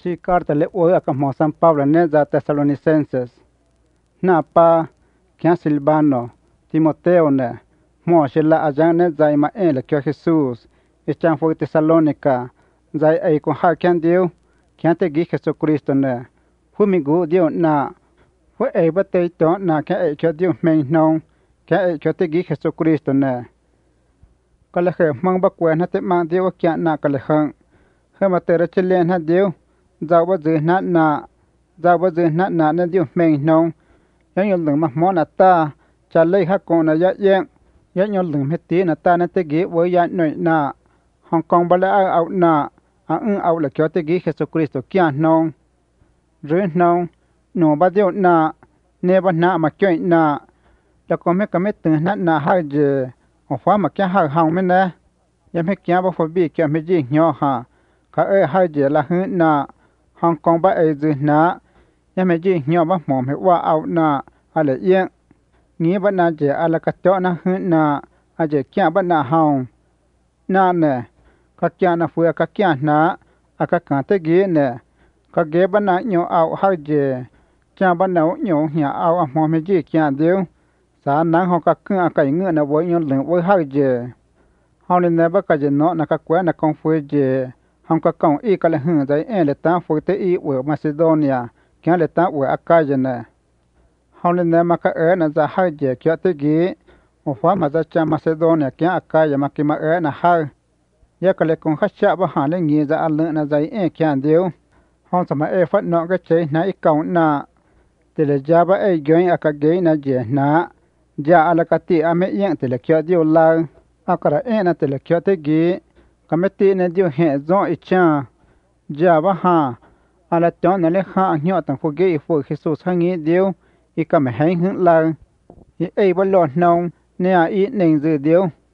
Sí, carta le hoy a como San Pablo neza Tesalonicenses. Na pa kia Silvano, Timoteo ne. Mo shela ajan neza ima le kyo Jesus. Ichan fue Tesalónica. Zai ay con ha kian diu. Kian te gi Jesucristo ne. Humigu diu na. Fue ay bate to na kia ay kyo diu men nong. Kia ay kyo te gi Jesucristo ne. Kalehe mang bakwe na te mang diu kia na kalehang. Hema tere chilen ha diu. Dạo bao giờ nát nên điều mình nông, những nhân lượng mà món ta, trả lấy hát con là giá yên, những nhân lượng hết tí ta nên tế ghế với giá nội nà, Hong Kong bà lẽ ảo nà, ảo là kéo tế ghế Jesus Christ kia nông, rưỡi nông, nổ bà điều nà, nê bà nà mà chơi nà, là có mấy cái mấy từng nát hai giờ, hoặc phá mà kia hai hồng mấy nè, những mấy kia bà phá bị kia mấy gì nhỏ hả, cả hai giờ là hư nà, Hong Kong ba ai dư na, nhà mẹ gì nhỏ ba mồm hay qua ao na, ala yên, nghĩ ba na chỉ ala cắt chó na hưng na, chỉ kia ba na hồng, na nè, các kia na phơi các kia na, các cảnh tế ghế nè, các ghế ba na nhỏ ao hai gì, cha ba na nhỏ nhà ao mồm hay gì kia điêu, sáng nắng họ các cửa cái ngựa na với nhau lưng với hai gì, họ nên nè ba cái gì nó na các quán na con phơi gì. Hong ka kong i ka le hung dai le ta fo te i we Macedonia kya le ta we Achaia ne hong le ma ka na za ha je kya te gi o fa ma za cha Macedonia kya Achaia ma ki ma na ha ya ka le kong kha cha ba ha le ngi za al na zai kya deu hong sa ma fa no ga che na i kong na te le ja ba gyoin aka ge na je na ja ala ka ti a me yang te le kya deu la akara na te le kya te gi Kameti ne dio he zon ichan java ha ala ton le ha nyo tan fo ge fo Jesus hangi dio I kam hein hun la I e ba lo nong ne a I ning zu dio